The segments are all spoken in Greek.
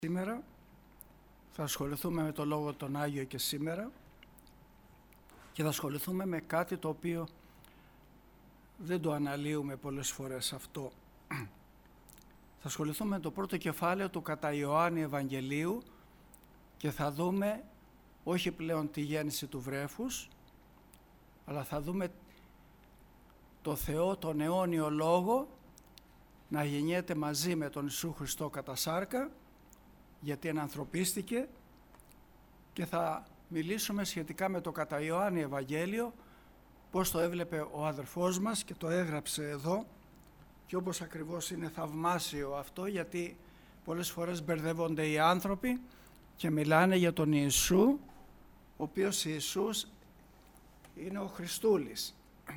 Σήμερα θα ασχοληθούμε με το Λόγο τον Άγιο και σήμερα και θα ασχοληθούμε με κάτι το οποίο δεν το αναλύουμε πολλές φορές αυτό. Θα ασχοληθούμε με το πρώτο κεφάλαιο του κατά Ιωάννη Ευαγγελίου και θα δούμε όχι πλέον τη γέννηση του βρέφους, αλλά θα δούμε το Θεό, τον αιώνιο Λόγο, να γεννιέται μαζί με τον Ιησού Χριστό κατά σάρκα, γιατί ενανθρωπίστηκε, και θα μιλήσουμε σχετικά με το κατά Ιωάννη Ευαγγέλιο, πώς το έβλεπε ο αδερφός μας και το έγραψε εδώ, και όπως ακριβώς είναι θαυμάσιο αυτό, γιατί πολλές φορές μπερδεύονται οι άνθρωποι και μιλάνε για τον Ιησού, ο οποίος Ιησούς είναι ο Χριστούλης.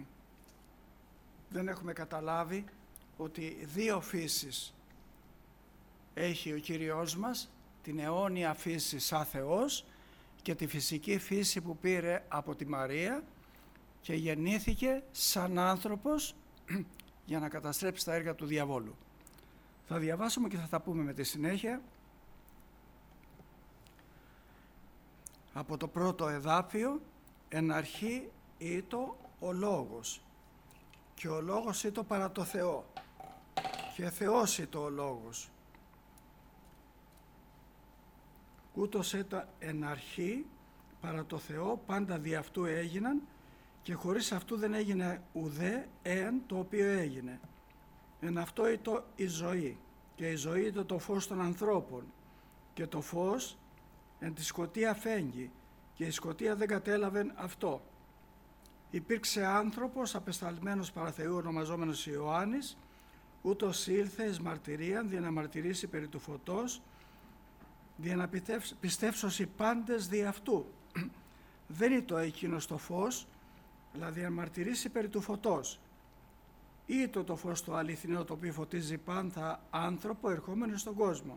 Δεν έχουμε καταλάβει ότι δύο φύσεις έχει ο Κύριος μας, την αιώνια φύση σαν Θεός και τη φυσική φύση που πήρε από τη Μαρία και γεννήθηκε σαν άνθρωπος για να καταστρέψει τα έργα του διαβόλου. Θα διαβάσουμε και θα τα πούμε με τη συνέχεια. Από το πρώτο εδάφιο, εν αρχή ήτο ο Λόγος, και ο Λόγος ήτο παρά το Θεό, και Θεός ήτο ο Λόγος. Ούτως ήταν εν αρχή παρά το Θεό, πάντα δι' αυτού έγιναν, και χωρίς αυτού δεν έγινε ουδέ εν το οποίο έγινε. Εν αυτό ήτο η ζωή, και η ζωή ήτο το φως των ανθρώπων, και το φως εν τη σκοτία φέγγει, και η σκοτία δεν κατέλαβεν αυτό. Υπήρξε άνθρωπος απεσταλμένος παρά Θεού, ονομαζόμενος Ιωάννης, ούτως ήλθε εις μαρτυρίαν, δια να μαρτυρήσει περί του φωτός, δια να πιστεύσωσι πάντες δι' αυτού. Δεν είναι το εκείνος το φως, αλλά δια να μαρτυρήσει περί του φωτός. Ή το φως το αληθινό, το οποίο φωτίζει πάντα άνθρωπο ερχόμενο στον κόσμο.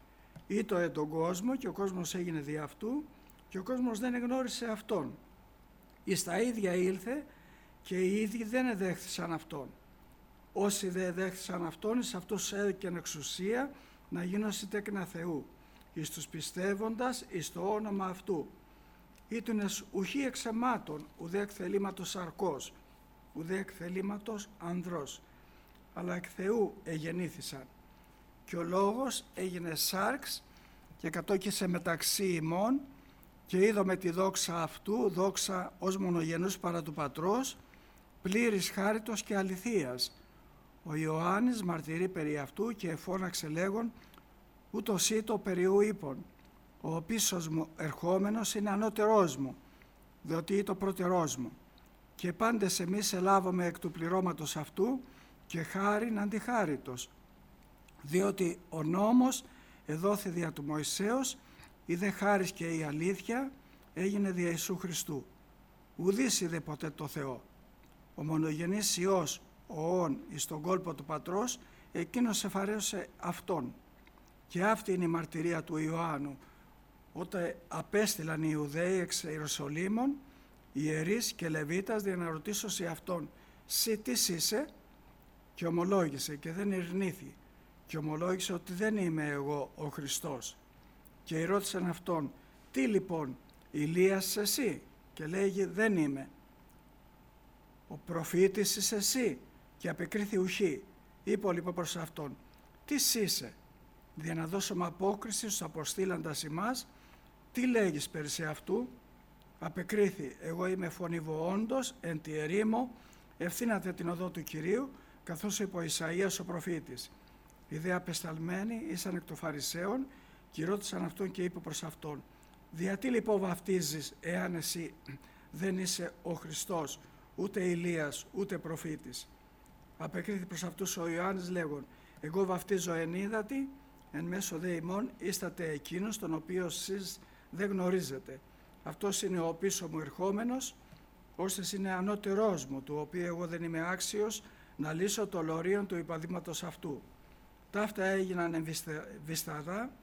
Ή το τον κόσμο, και ο κόσμος έγινε δι' αυτού, και ο κόσμος δεν εγνώρισε αυτόν. Εις τα ίδια ήλθε, και οι ίδιοι δεν εδέχθησαν αυτόν. Όσοι δεν εδέχθησαν αυτόν, εις αυτούς έδωκεν εξουσία να γίνωσι τέκνα Θεού, εις τους πιστεύοντας εις το όνομα αυτού. Ήτουνες ουχή εξαιμάτων, ουδέ εκ θελήματος σαρκός, ουδέ εκ θελήματος ανδρός, αλλά εκ Θεού εγεννήθησαν. Και ο Λόγος έγινε σάρξ και κατόκισε μεταξύ ημών, και είδαμε τη δόξα αυτού, δόξα ως μονογενούς παρά του Πατρός, πλήρης χάριτος και αληθείας. Ο Ιωάννης μαρτυρεί περί αυτού και εφώναξε λέγον, ούτως ήτο περιού είπων, ο πίσος μου ερχόμενος είναι ανώτερός μου, διότι ήτο πρώτερός μου. Και πάντες εμείς ελάβαμε εκ του πληρώματος αυτού και χάριν αντιχάριτος, διότι ο νόμος εδόθη δια του Μωυσέως, η δε χάρις και η αλήθεια έγινε δια Ιησού Χριστού. Ουδής είδε ποτέ το Θεό. Ο μονογενής Υιός, ο Ων εις τον κόλπο του Πατρός, εκείνος εφαρέωσε αυτόν. Και αυτή είναι η μαρτυρία του Ιωάννου, όταν απέστειλαν οι Ιουδαίοι εξ Ιερουσαλήμων, ιερείς και Λεβίτας, για να ρωτήσω σε αυτόν, «Συ τίς είσαι?» Και ομολόγησε και δεν ερνήθη, και ομολόγησε ότι δεν είμαι εγώ ο Χριστός. Και ρώτησαν αυτόν, «Τι λοιπόν, Ηλίας εσύ?» Και λέγει, «Δεν είμαι». «Ο προφήτης είσαι εσύ?» Και απεκρίθη, «Ουχή». Είπε λοιπόν προς αυτόν, «Τι είσαι?» Για να δώσουμε απόκριση στους αποστήλαντας ημάς, «Τι λέγεις περί σε αυτού?» Απεκρίθη, «Εγώ είμαι φωνηβοόντος εν τη ερήμο, ευθύνατε την οδό του Κυρίου, καθώς είπε ο Ισαΐας ο προφήτης». Οι δε απεσταλμένοι ήσαν εκ των Φαρισαίων και ρώτησαν αυτόν και είπε προς αυτόν, «Διατί λοιπόν βαφτίζεις, εάν εσύ δεν είσαι ο Χριστός, ούτε Ηλίας, ούτε προφήτης?» Απεκρίθη προς αυτούς ο Ιωάννης λέγον, «Εγώ βαφτίζω εν ύδατι, εν μέσω δε ημών ίσταται εκείνος, τον οποίο εσείς δεν γνωρίζετε. Αυτός είναι ο πίσω μου ερχόμενος, ώστες είναι ανώτερός μου, του οποίου εγώ δεν είμαι άξιος να λύσω το λωρίον του υπαδήματος αυτού». Ταύτα έγιναν εν Βισταδά,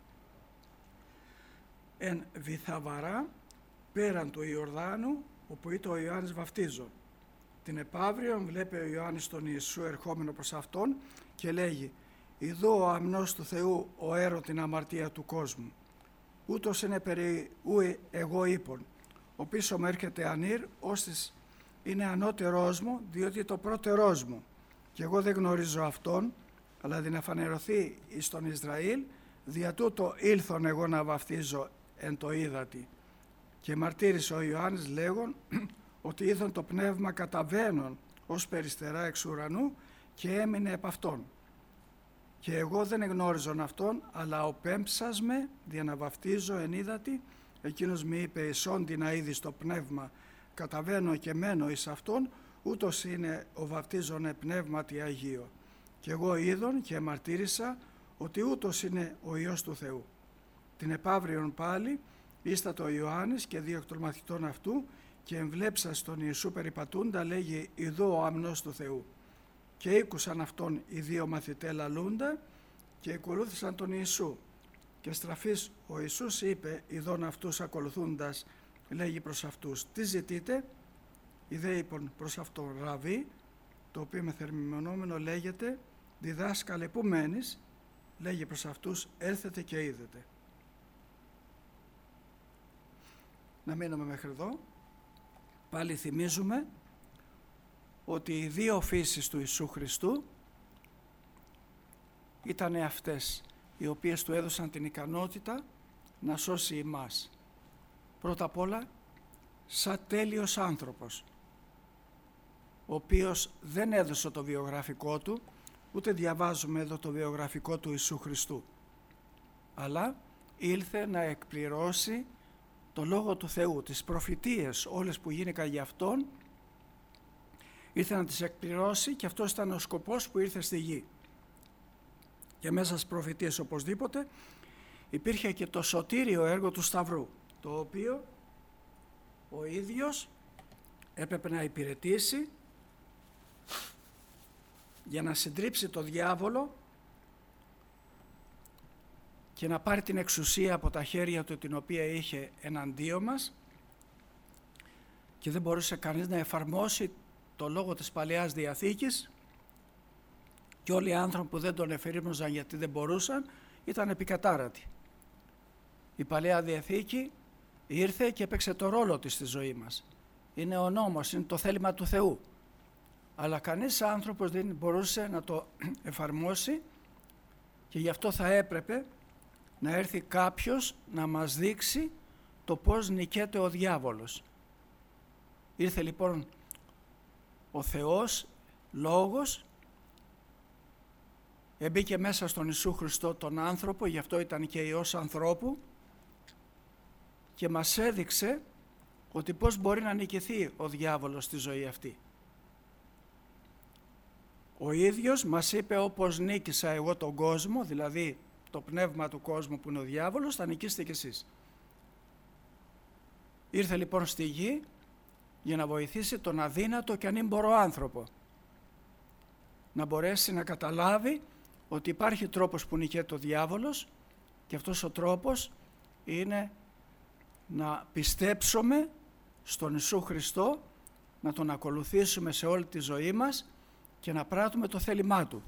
εν Βυθαβαρά, πέραν του Ιορδάνου, όπου ήταν ο Ιωάννης βαφτίζων. Την επαύριον βλέπει ο Ιωάννης τον Ιησού ερχόμενο προς αυτόν και λέγει, ιδού ο αμνός του Θεού ο έρω την αμαρτία του κόσμου. Ούτως είναι περί ου εγώ είπων, ο πίσω μου έρχεται ανήρ, ώστις είναι ανώτερός μου, διότι το πρώτερός μου. Και εγώ δεν γνωρίζω αυτόν, αλλά την αφανερωθεί εις τον Ισραήλ, δια τούτο ήλθον εγώ να βαφτίζω εν το ύδατι. Και μαρτύρησε ο Ιωάννης λέγον ότι είδον το πνεύμα καταβαίνον ως περιστερά εξ ουρανού και έμεινε επ' αυτόν. Και εγώ δεν εγνώριζον αυτόν, αλλά ο πέμψας με δια να βαφτίζω εν ύδατι, εκείνος με είπε εισόντι να είδεις το πνεύμα, καταβαίνω και μένω εις αυτόν, ούτως είναι ο βαφτίζον πνεύματι Αγίο. Και εγώ είδον και μαρτύρησα ότι ούτως είναι ο Υιός του Θεού. Την επαύριον πάλι ίστατο ο Ιωάννης και δύο εκ των μαθητών αυτού και εμβλέψας τον Ιησού περιπατούντα λέγει «Ιδού ο αμνός του Θεού». Και ήκουσαν αυτόν οι δύο μαθητές λαλούντα και ακολούθησαν τον Ιησού. Και στραφής ο Ιησούς είπε ειδών αυτούς ακολουθούντας λέγει προς αυτούς «Τι ζητείτε?» Οι δε είπαν προς αυτόν «Ραβί», το οποίο με θερμινόμενο λέγεται «Διδάσκαλε που μένεις?» Λέγει προς αυτούς «Έλθετε και είδετε». Να μείνουμε μέχρι εδώ. Πάλι θυμίζουμε ότι οι δύο φύσεις του Ιησού Χριστού ήταν αυτές οι οποίες του έδωσαν την ικανότητα να σώσει εμάς. Πρώτα απ' όλα σαν τέλειος άνθρωπος, ο οποίος δεν έδωσε το βιογραφικό του, ούτε διαβάζουμε εδώ το βιογραφικό του Ιησού Χριστού, αλλά ήλθε να εκπληρώσει το Λόγο του Θεού, τις προφητείες όλες που γίνηκαν για Αυτόν, ήρθε να τις εκπληρώσει και αυτός ήταν ο σκοπός που ήρθε στη γη. Και μέσα στις προφητείες οπωσδήποτε υπήρχε και το σωτήριο έργο του Σταυρού, το οποίο ο ίδιος έπρεπε να υπηρετήσει για να συντρίψει το διάβολο και να πάρει την εξουσία από τα χέρια του την οποία είχε εναντίον μας και δεν μπορούσε κανείς να εφαρμόσει το λόγο της Παλαιάς Διαθήκης και όλοι οι άνθρωποι που δεν τον εφηρήμοζαν γιατί δεν μπορούσαν ήταν επικατάρατοι. Η Παλαιά Διαθήκη ήρθε και έπαιξε το ρόλο της στη ζωή μας. Είναι ο νόμος, είναι το θέλημα του Θεού. Αλλά κανείς άνθρωπος δεν μπορούσε να το εφαρμόσει και γι' αυτό θα έπρεπε να έρθει κάποιος να μας δείξει το πώς νικέται ο διάβολος. Ήρθε λοιπόν ο Θεός, Λόγος, εμπήκε μέσα στον Ιησού Χριστό τον άνθρωπο, γι' αυτό ήταν και Υιός ανθρώπου και μας έδειξε ότι πώς μπορεί να νικηθεί ο διάβολος στη ζωή αυτή. Ο ίδιος μας είπε όπως νίκησα εγώ τον κόσμο, δηλαδή το πνεύμα του κόσμου που είναι ο διάβολος, θα νικήσετε κι εσείς. Ήρθε λοιπόν στη γη για να βοηθήσει τον αδύνατο και ανήμπορο άνθρωπο να μπορέσει να καταλάβει ότι υπάρχει τρόπος που νικέται ο διάβολος και αυτός ο τρόπος είναι να πιστέψουμε στον Ιησού Χριστό, να τον ακολουθήσουμε σε όλη τη ζωή μας και να πράττουμε το θέλημά Του.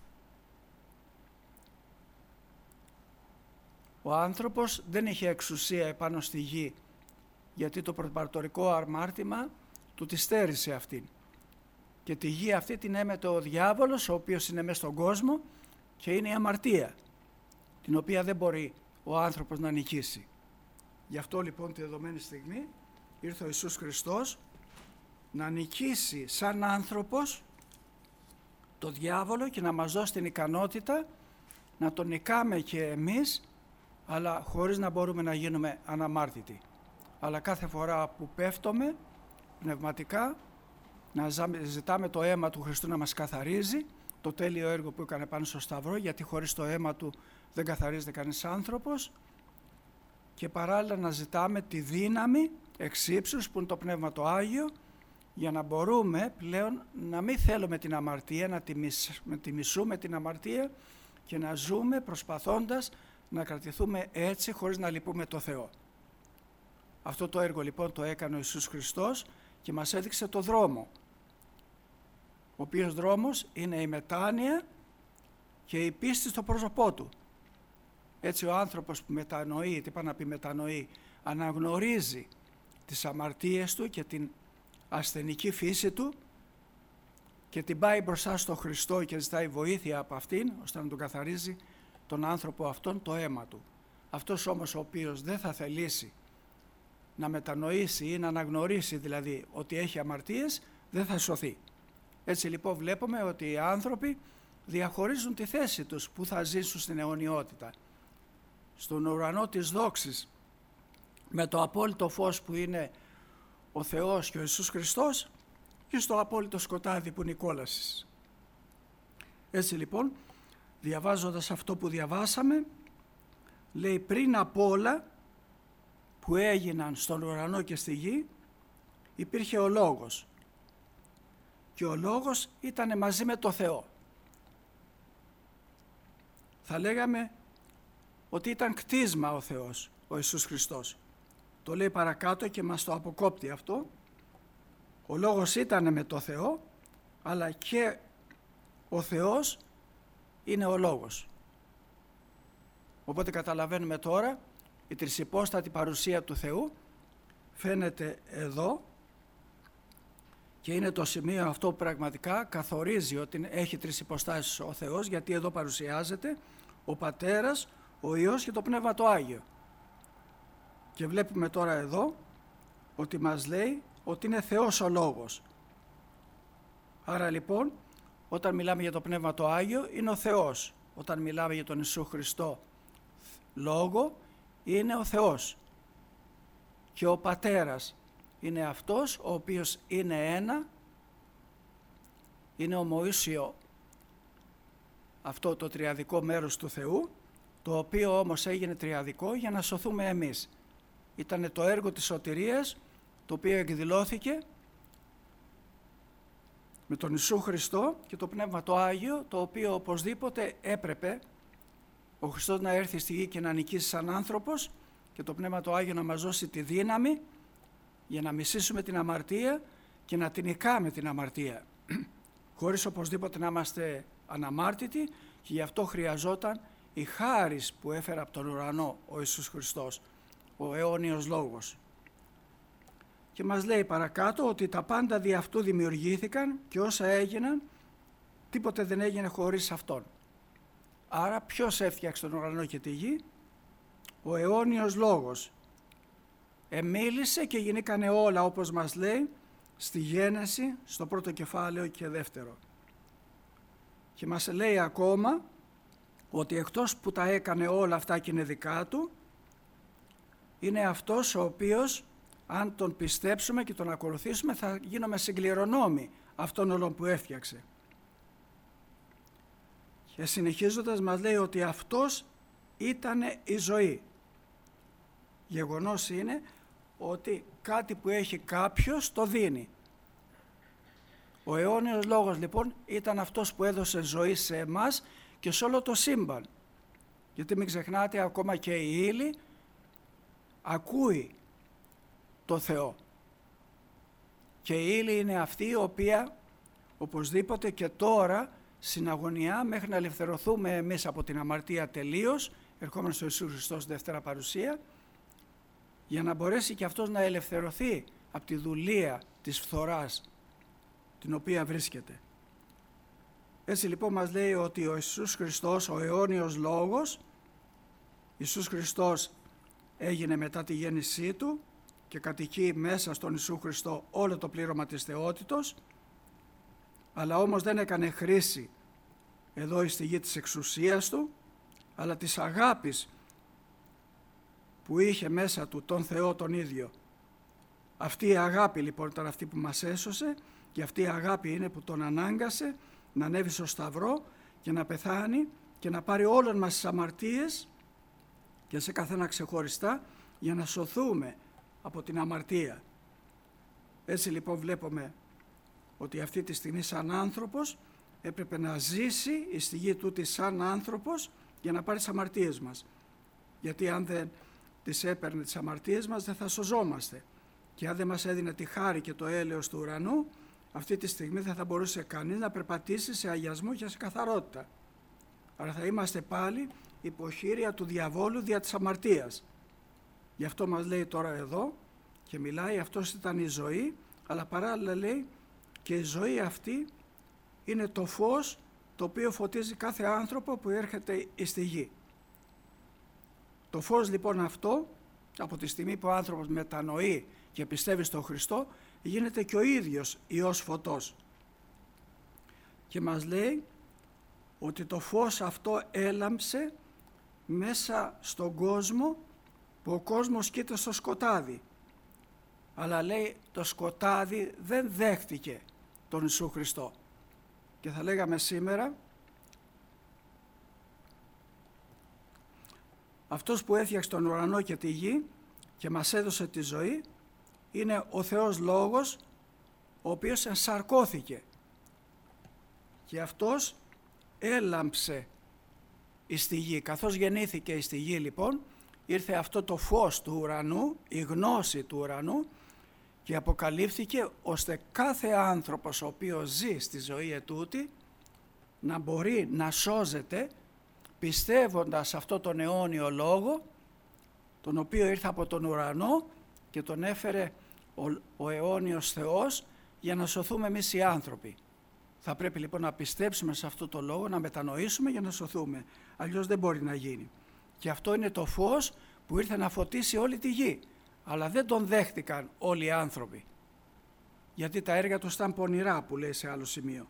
Ο άνθρωπος δεν είχε εξουσία επάνω στη γη γιατί το πρωτοπαρτορικό αμάρτημα του τη στέρισε αυτήν. Και τη γη αυτή την έμεται ο διάβολος, ο οποίος είναι μέσα στον κόσμο και είναι η αμαρτία, την οποία δεν μπορεί ο άνθρωπος να νικήσει. Γι' αυτό λοιπόν τη δεδομένη στιγμή ήρθε ο Ιησούς Χριστός να νικήσει σαν άνθρωπος το διάβολο και να μας δώσει την ικανότητα να τον νικάμε και εμείς, αλλά χωρίς να μπορούμε να γίνουμε αναμάρτητοι. Αλλά κάθε φορά που πέφτουμε πνευματικά, να ζητάμε το αίμα του Χριστού να μας καθαρίζει, το τέλειο έργο που έκανε πάνω στο Σταυρό, γιατί χωρίς το αίμα Του δεν καθαρίζεται κανείς άνθρωπος, και παράλληλα να ζητάμε τη δύναμη εξ ύψους που είναι το Πνεύμα το Άγιο, για να μπορούμε πλέον να μην θέλουμε την αμαρτία, να τη μισούμε την αμαρτία και να ζούμε προσπαθώντας να κρατηθούμε έτσι χωρίς να λυπούμε το Θεό. Αυτό το έργο λοιπόν το έκανε ο Ιησούς Χριστός και μας έδειξε το δρόμο, ο οποίος δρόμος είναι η μετάνοια και η πίστη στο πρόσωπό του. Έτσι ο άνθρωπος που μετανοεί, τι πάει να πει μετανοεί, αναγνωρίζει τις αμαρτίες του και την ασθενική φύση του και την πάει μπροστά στο Χριστό και ζητάει βοήθεια από αυτήν, ώστε να τον καθαρίζει τον άνθρωπο αυτόν το αίμα του. Αυτός όμως ο οποίος δεν θα θελήσει να μετανοήσει ή να αναγνωρίσει δηλαδή ότι έχει αμαρτίες, δεν θα σωθεί. Έτσι λοιπόν βλέπουμε ότι οι άνθρωποι διαχωρίζουν τη θέση τους που θα ζήσουν στην αιωνιότητα. Στον ουρανό της δόξης, με το απόλυτο φως που είναι ο Θεός και ο Ιησούς Χριστός, και στο απόλυτο σκοτάδι που είναι η κόλαση. Έτσι λοιπόν, διαβάζοντας αυτό που διαβάσαμε, λέει πριν από όλα που έγιναν στον ουρανό και στη γη, υπήρχε ο Λόγος. Και ο Λόγος ήταν μαζί με το Θεό. Θα λέγαμε ότι ήταν κτίσμα ο Θεός, ο Ιησούς Χριστός. Το λέει παρακάτω και μας το αποκόπτει αυτό. Ο Λόγος ήταν με το Θεό, αλλά και ο Θεός είναι ο Λόγος. Οπότε καταλαβαίνουμε τώρα η τρισυπόστατη παρουσία του Θεού φαίνεται εδώ και είναι το σημείο αυτό που πραγματικά καθορίζει ότι έχει τρεις υποστάσεις ο Θεός, γιατί εδώ παρουσιάζεται ο Πατέρας, ο Υιός και το Πνεύμα το Άγιο. Και βλέπουμε τώρα εδώ ότι μας λέει ότι είναι Θεός ο Λόγος. Άρα λοιπόν όταν μιλάμε για το Πνεύμα το Άγιο είναι ο Θεός. Όταν μιλάμε για τον Ιησού Χριστό Λόγο είναι ο Θεός. Και ο Πατέρας είναι αυτός ο οποίος είναι ένα, είναι ομοήσιο αυτό το τριαδικό μέρος του Θεού, το οποίο όμως έγινε τριαδικό για να σωθούμε εμείς. Ήταν το έργο της σωτηρίας, το οποίο εκδηλώθηκε με τον Ιησού Χριστό και το Πνεύμα το Άγιο, το οποίο οπωσδήποτε έπρεπε ο Χριστός να έρθει στη γη και να νικήσει σαν άνθρωπος και το Πνεύμα το Άγιο να μας δώσει τη δύναμη για να μισήσουμε την αμαρτία και να την νικάμε την αμαρτία, χωρίς οπωσδήποτε να είμαστε αναμάρτητοι, και γι' αυτό χρειαζόταν η χάρις που έφερε από τον ουρανό ο Ιησούς Χριστός, ο αιώνιος Λόγος. Και μας λέει παρακάτω ότι τα πάντα δι' αυτού δημιουργήθηκαν και όσα έγιναν, τίποτε δεν έγινε χωρίς Αυτόν. Άρα ποιος έφτιαξε τον ουρανό και τη γη? Ο αιώνιος Λόγος. Εμίλησε και γινήκανε όλα, όπως μας λέει στη Γένεση, στο πρώτο κεφάλαιο και δεύτερο. Και μας λέει ακόμα ότι εκτός που τα έκανε όλα αυτά και είναι δικά του, είναι αυτός ο οποίος, αν τον πιστέψουμε και τον ακολουθήσουμε, θα γίνουμε συγκληρονόμοι αυτόν όλων που έφτιαξε. Και συνεχίζοντας μας λέει ότι αυτός ήταν η ζωή. Γεγονός είναι ότι κάτι που έχει κάποιος το δίνει. Ο αιώνιος Λόγος λοιπόν ήταν αυτός που έδωσε ζωή σε εμάς και σε όλο το σύμπαν. Γιατί μην ξεχνάτε, ακόμα και η ύλη ακούει το Θεό. Και η ύλη είναι αυτή η οποία οπωσδήποτε και τώρα συναγωνιά μέχρι να ελευθερωθούμε εμείς από την αμαρτία τελείως, ερχόμενοι στο Ιησού Χριστός δεύτερα παρουσία, για να μπορέσει και αυτός να ελευθερωθεί από τη δουλεία της φθοράς την οποία βρίσκεται. Έτσι λοιπόν μας λέει ότι ο Ιησούς Χριστός, ο αιώνιος Λόγος, Ιησούς Χριστός έγινε μετά τη γέννησή του και κατοικεί μέσα στον Ιησού Χριστό όλο το πλήρωμα της θεότητος, αλλά όμως δεν έκανε χρήση εδώ στη γη της εξουσίας του, αλλά της αγάπης που είχε μέσα του τον Θεό τον ίδιο. Αυτή η αγάπη λοιπόν ήταν αυτή που μας έσωσε, και αυτή η αγάπη είναι που τον ανάγκασε να ανέβει στο Σταυρό και να πεθάνει και να πάρει όλες μας τις αμαρτίες και σε καθένα ξεχωριστά, για να σωθούμε από την αμαρτία. Έτσι λοιπόν βλέπουμε ότι αυτή τη στιγμή σαν άνθρωπος έπρεπε να ζήσει στη γη τούτη σαν άνθρωπος για να πάρει τις αμαρτίες μας. Γιατί αν δεν τις έπαιρνε τις αμαρτίες μας δεν θα σωζόμαστε. Και αν δεν μας έδινε τη χάρη και το έλεος του ουρανού, αυτή τη στιγμή δεν θα μπορούσε κανείς να περπατήσει σε αγιασμό και σε καθαρότητα. αλλά θα είμαστε πάλι υποχείρια του διαβόλου δια της αμαρτίας. Γι' αυτό μας λέει τώρα εδώ και μιλάει, αυτός ήταν η ζωή, αλλά παράλληλα λέει και η ζωή αυτή είναι το φως το οποίο φωτίζει κάθε άνθρωπο που έρχεται στη γη. Το φως λοιπόν αυτό, από τη στιγμή που ο άνθρωπος μετανοεί και πιστεύει στον Χριστό, γίνεται και ο ίδιος Υιός φωτός. Και μας λέει ότι το φως αυτό έλαμψε μέσα στον κόσμο, που ο κόσμος κοίται στο σκοτάδι. Αλλά λέει το σκοτάδι δεν δέχτηκε τον Ιησού Χριστό. Και θα λέγαμε σήμερα, αυτός που έφτιαξε τον ουρανό και τη γη και μας έδωσε τη ζωή είναι ο Θεός Λόγος, ο οποίος ενσαρκώθηκε και αυτός έλαμψε στη γη. Καθώς γεννήθηκε στη γη λοιπόν, ήρθε αυτό το φως του ουρανού, η γνώση του ουρανού, και αποκαλύφθηκε ώστε κάθε άνθρωπος ο οποίος ζει στη ζωή ετούτη να μπορεί να σώζεται πιστεύοντας αυτό τον αιώνιο λόγο, τον οποίο ήρθε από τον ουρανό και τον έφερε ο αιώνιος Θεός για να σωθούμε εμείς οι άνθρωποι. Θα πρέπει λοιπόν να πιστέψουμε σε αυτό το λόγο, να μετανοήσουμε για να σωθούμε. Αλλιώς δεν μπορεί να γίνει. Και αυτό είναι το φως που ήρθε να φωτίσει όλη τη γη. Αλλά δεν τον δέχτηκαν όλοι οι άνθρωποι. Γιατί τα έργα τους ήταν πονηρά, που λέει σε άλλο σημείο.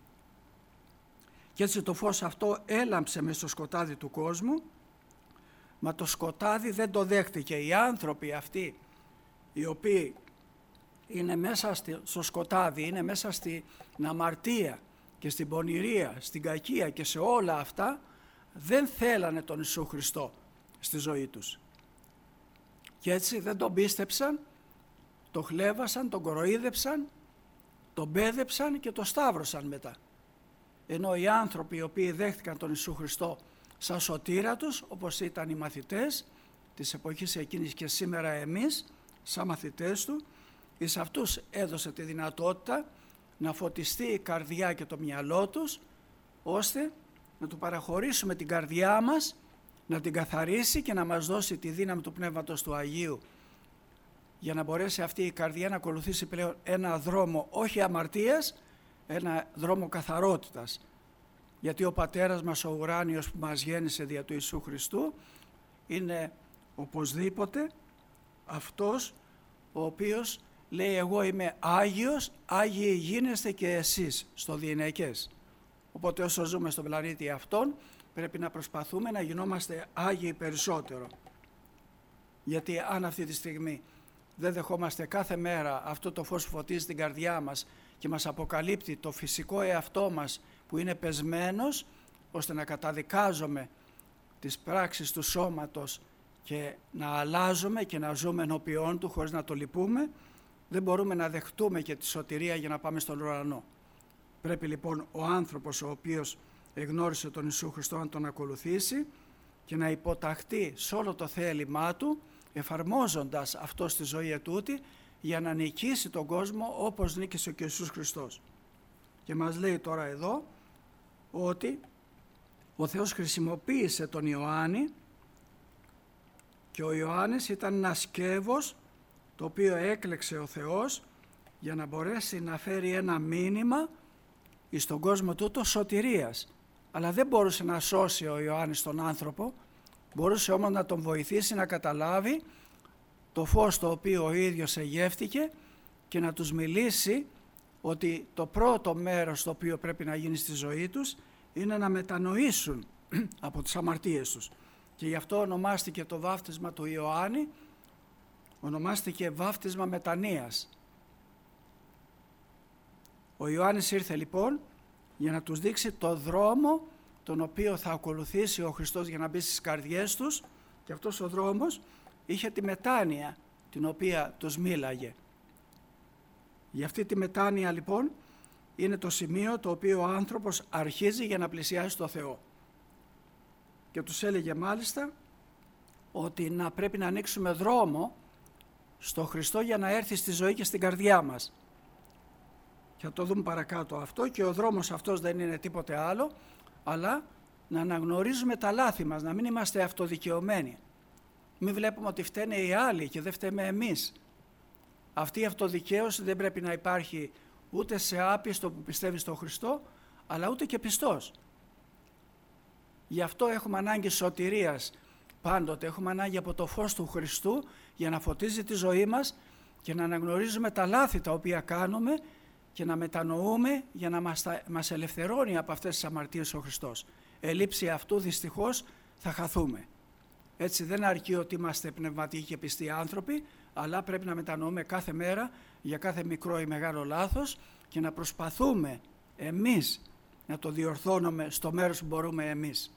Και έτσι το φως αυτό έλαμψε μες στο σκοτάδι του κόσμου, μα το σκοτάδι δεν το δέχτηκε. Οι άνθρωποι αυτοί οι οποίοι είναι μέσα στο σκοτάδι, είναι μέσα στην αμαρτία και στην πονηρία, στην κακία και σε όλα αυτά, δεν θέλανε τον Ιησού Χριστό στη ζωή τους. Και έτσι δεν τον πίστεψαν, το χλέβασαν, τον κοροϊδέψαν, τον πέδεψαν και τον σταύρωσαν μετά. Ενώ οι άνθρωποι οι οποίοι δέχτηκαν τον Ιησού Χριστό σαν σωτήρα τους, όπως ήταν οι μαθητές της εποχής εκείνης και σήμερα εμείς, σαν μαθητές του, εις αυτούς έδωσε τη δυνατότητα να φωτιστεί η καρδιά και το μυαλό τους, ώστε να του παραχωρήσουμε την καρδιά μας, να την καθαρίσει και να μας δώσει τη δύναμη του Πνεύματος του Αγίου, για να μπορέσει αυτή η καρδιά να ακολουθήσει πλέον ένα δρόμο όχι αμαρτίας, ένα δρόμο καθαρότητας. Γιατί ο Πατέρας μας ο ουράνιος που μας γέννησε δια του Ιησού Χριστού είναι οπωσδήποτε αυτός ο οποίος λέει εγώ είμαι Άγιος, Άγιοι γίνεστε και εσείς στο διηνεκές. Οπότε όσο ζούμε στον πλανήτη αυτόν πρέπει να προσπαθούμε να γινόμαστε Άγιοι περισσότερο. Γιατί αν αυτή τη στιγμή δεν δεχόμαστε κάθε μέρα αυτό το φως που φωτίζει την καρδιά μας και μας αποκαλύπτει το φυσικό εαυτό μας που είναι πεσμένος, ώστε να καταδικάζουμε τις πράξεις του σώματος και να αλλάζουμε και να ζούμε ενώπιόν του χωρίς να το λυπούμε, δεν μπορούμε να δεχτούμε και τη σωτηρία για να πάμε στον ουρανό. Πρέπει λοιπόν ο άνθρωπος ο οποίος εγνώρισε τον Ιησού Χριστό να τον ακολουθήσει και να υποταχθεί σε όλο το θέλημά του, εφαρμόζοντας αυτό στη ζωή ετούτη, για να νικήσει τον κόσμο όπως νίκησε και ο Ιησούς Χριστός. Και μας λέει τώρα εδώ ότι ο Θεός χρησιμοποίησε τον Ιωάννη και ο Ιωάννης ήταν ένα σκεύος το οποίο έκλεξε ο Θεός για να μπορέσει να φέρει ένα μήνυμα στον κόσμο τούτο σωτηρίας. Αλλά δεν μπορούσε να σώσει ο Ιωάννης τον άνθρωπο, μπορούσε όμως να τον βοηθήσει να καταλάβει το φως το οποίο ο ίδιος εγεύτηκε και να τους μιλήσει ότι το πρώτο μέρος το οποίο πρέπει να γίνει στη ζωή τους είναι να μετανοήσουν από τις αμαρτίες τους. Και γι' αυτό ονομάστηκε το βάφτισμα του Ιωάννη, ονομάστηκε βάφτισμα μετανοίας. Ο Ιωάννης ήρθε λοιπόν για να τους δείξει το δρόμο τον οποίο θα ακολουθήσει ο Χριστός για να μπει στις καρδιές τους, και αυτός ο δρόμος είχε τη μετάνοια την οποία τους μίλαγε. Για αυτή τη μετάνοια λοιπόν είναι το σημείο το οποίο ο άνθρωπος αρχίζει για να πλησιάσει στο Θεό. Και τους έλεγε μάλιστα ότι πρέπει να ανοίξουμε δρόμο στο Χριστό για να έρθει στη ζωή και στην καρδιά μας. Και θα το δούμε παρακάτω αυτό, και ο δρόμος αυτός δεν είναι τίποτε άλλο αλλά να αναγνωρίζουμε τα λάθη μας, να μην είμαστε αυτοδικαιωμένοι. Μην βλέπουμε ότι φταίνε οι άλλοι και δεν φταίμε εμείς. Αυτή η αυτοδικαίωση δεν πρέπει να υπάρχει ούτε σε άπιστο που πιστεύει στον Χριστό, αλλά ούτε και πιστός. Γι' αυτό έχουμε ανάγκη σωτηρίας πάντοτε. Έχουμε ανάγκη από το φως του Χριστού για να φωτίζει τη ζωή μας και να αναγνωρίζουμε τα λάθη τα οποία κάνουμε και να μετανοούμε για να μας ελευθερώνει από αυτές τις αμαρτίες ο Χριστός. Ελήψη αυτού δυστυχώς θα χαθούμε. Έτσι δεν αρκεί ότι είμαστε πνευματικοί και πιστοί άνθρωποι, αλλά πρέπει να μετανοούμε κάθε μέρα για κάθε μικρό ή μεγάλο λάθος και να προσπαθούμε εμείς να το διορθώνουμε στο μέρος που μπορούμε εμείς.